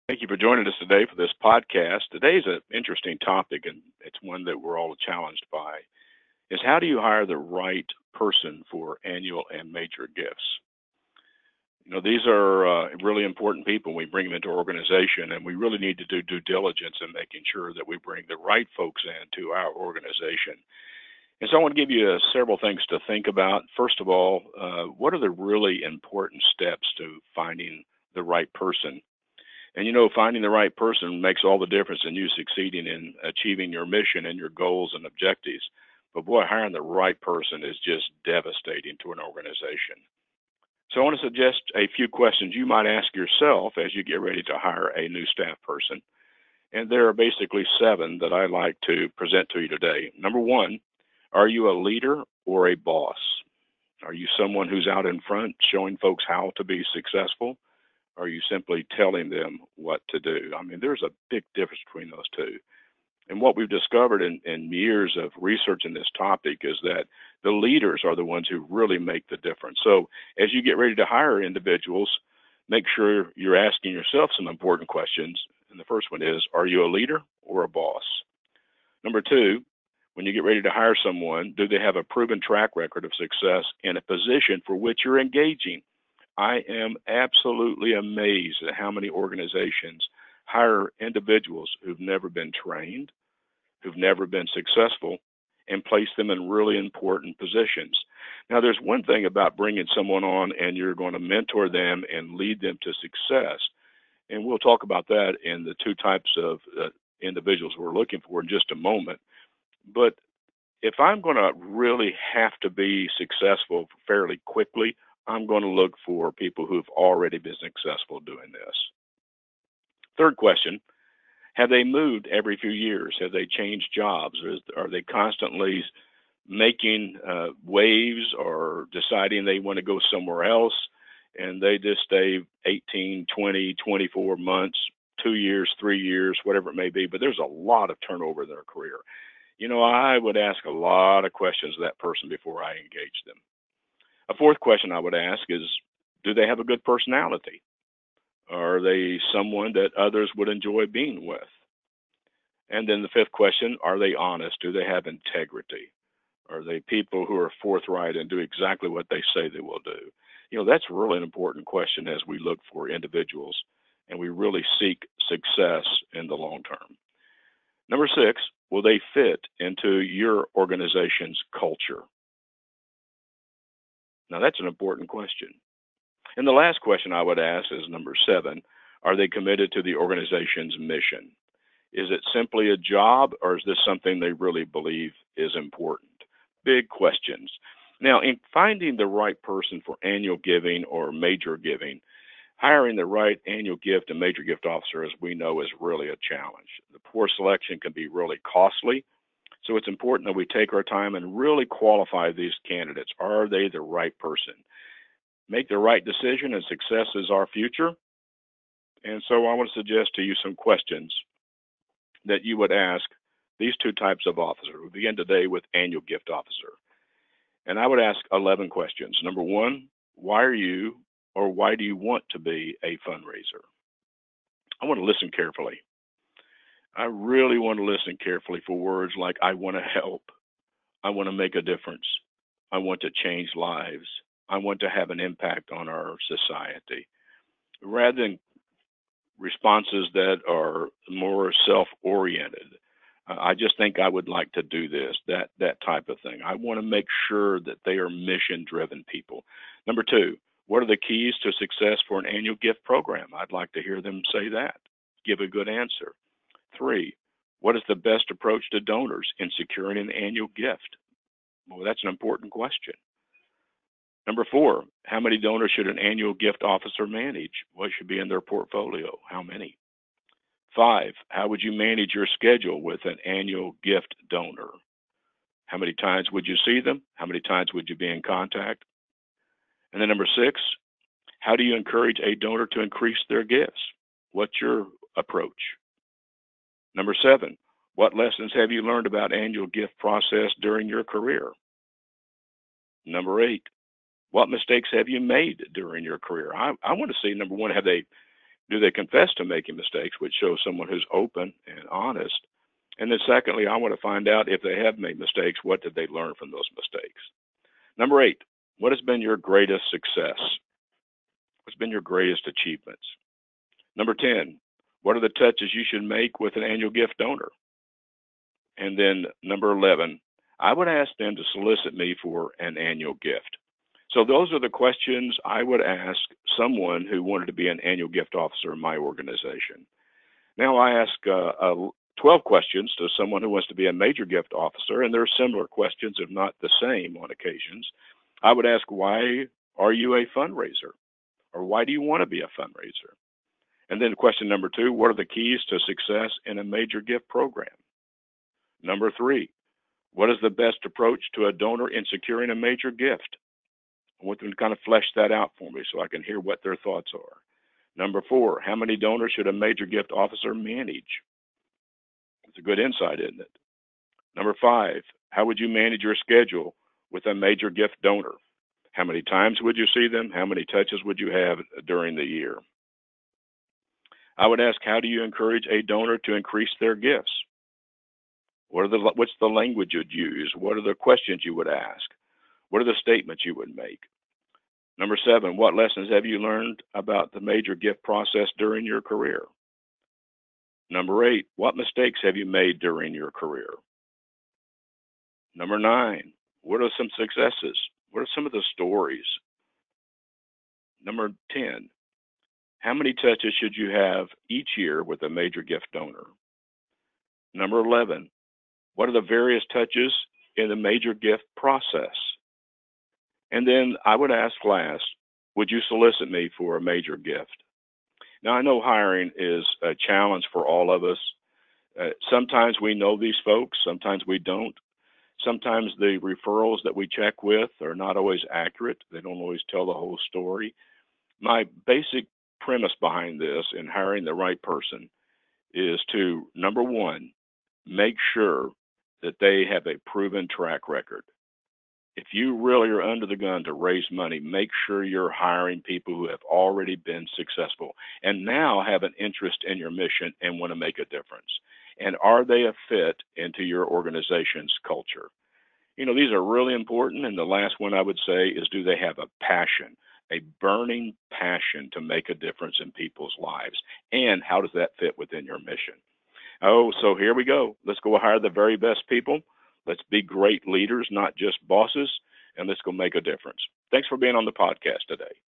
Thank you for joining us today for this podcast. Today's an interesting topic, and it's one that we're all challenged by. Is how do you hire the right person for annual and major gifts? These are really important people. We bring them into our organization, and we really need to do due diligence in making sure that we bring the right folks into our organization. And so I want to give you several things to think about. First of all, what are the really important steps to finding the right person? And finding the right person makes all the difference in you succeeding in achieving your mission and your goals and objectives. But boy, hiring the right person is just devastating to an organization. So I want to suggest a few questions you might ask yourself as you get ready to hire a new staff person. And there are basically seven that I'd like to present to you today. Number one, are you a leader or a boss? Are you someone who's out in front showing folks how to be successful? Or are you simply telling them what to do? I mean, there's a big difference between those two. And what we've discovered in years of research in this topic is that the leaders are the ones who really make the difference. So as you get ready to hire individuals, make sure you're asking yourself some important questions. And the first one is, are you a leader or a boss? Number two, when you get ready to hire someone, do they have a proven track record of success in a position for which you're engaging? I am absolutely amazed at how many organizations hire individuals who've never been trained, who've never been successful, and place them in really important positions. Now, there's one thing about bringing someone on and you're going to mentor them and lead them to success. And we'll talk about that in the two types of individuals we're looking for in just a moment. But if I'm going to really have to be successful fairly quickly, I'm going to look for people who've already been successful doing this. Third question, have they moved every few years? Have they changed jobs? Are they constantly making waves or deciding they want to go somewhere else and they just stay 18, 20, 24 months, 2 years, 3 years, whatever it may be, but there's a lot of turnover in their career. I would ask a lot of questions of that person before I engage them. A fourth question I would ask is, do they have a good personality? Are they someone that others would enjoy being with? And then the fifth question, are they honest? Do they have integrity? Are they people who are forthright and do exactly what they say they will do? That's really an important question as we look for individuals and we really seek success in the long term. Number six, will they fit into your organization's culture? Now, that's an important question. And the last question I would ask is number seven, are they committed to the organization's mission? Is it simply a job or is this something they really believe is important? Big questions. Now, in finding the right person for annual giving or major giving, hiring the right annual gift and major gift officer, as we know, is really a challenge. The poor selection can be really costly. So it's important that we take our time and really qualify these candidates. Are they the right person? Make the right decision, and success is our future. And so I want to suggest to you some questions that you would ask these two types of officer. We begin today with annual gift officer. And I would ask 11 questions. Number one, why are you or why do you want to be a fundraiser? I want to listen carefully. I really want to listen carefully for words like, I want to help. I want to make a difference. I want to change lives. I want to have an impact on our society. Rather than responses that are more self-oriented, I just think I would like to do this, that type of thing. I want to make sure that they are mission-driven people. Number two, what are the keys to success for an annual gift program? I'd like to hear them say that. Give a good answer. Three, what is the best approach to donors in securing an annual gift? Well, that's an important question. Number four, how many donors should an annual gift officer manage? What should be in their portfolio? How many? Five, how would you manage your schedule with an annual gift donor? How many times would you see them? How many times would you be in contact? And then number six, how do you encourage a donor to increase their gifts? What's your approach? Number seven, what lessons have you learned about annual gift process during your career? Number eight, what mistakes have you made during your career? I want to see, number one, have they Do they confess to making mistakes, which shows someone who's open and honest? And then secondly, I want to find out if they have made mistakes, what did they learn from those mistakes? Number 8, what has been your greatest success? What's been your greatest achievements? Number 10, what are the touches you should make with an annual gift donor? And then number 11, I would ask them to solicit me for an annual gift. So those are the questions I would ask someone who wanted to be an annual gift officer in my organization. Now I ask 12 questions to someone who wants to be a major gift officer, and there are similar questions, if not the same on occasions. I would ask, why are you a fundraiser? Or why do you want to be a fundraiser? And then question number 2, what are the keys to success in a major gift program? Number 3, what is the best approach to a donor in securing a major gift? I want them to kind of flesh that out for me so I can hear what their thoughts are. Number 4, how many donors should a major gift officer manage? It's a good insight, isn't it? Number 5, how would you manage your schedule with a major gift donor? How many times would you see them? How many touches would you have during the year? I would ask, how do you encourage a donor to increase their gifts? What's the language you'd use? What are the questions you would ask? What are the statements you would make? Number 7, what lessons have you learned about the major gift process during your career? Number 8, what mistakes have you made during your career? Number 9, what are some successes? What are some of the stories? Number 10, how many touches should you have each year with a major gift donor? Number 11, what are the various touches in the major gift process? And then I would ask last, would you solicit me for a major gift? Now, I know hiring is a challenge for all of us. Sometimes we know these folks, sometimes we don't. Sometimes the referrals that we check with are not always accurate. They don't always tell the whole story. My basic premise behind this in hiring the right person is to, number 1, make sure that they have a proven track record. If you really are under the gun to raise money, make sure you're hiring people who have already been successful and now have an interest in your mission and want to make a difference. And are they a fit into your organization's culture? You know, these are really important. And the last one I would say is, do they have a passion, a burning passion to make a difference in people's lives? And how does that fit within your mission? Oh, so here we go. Let's go hire the very best people. Let's be great leaders, not just bosses, and let's go make a difference. Thanks for being on the podcast today.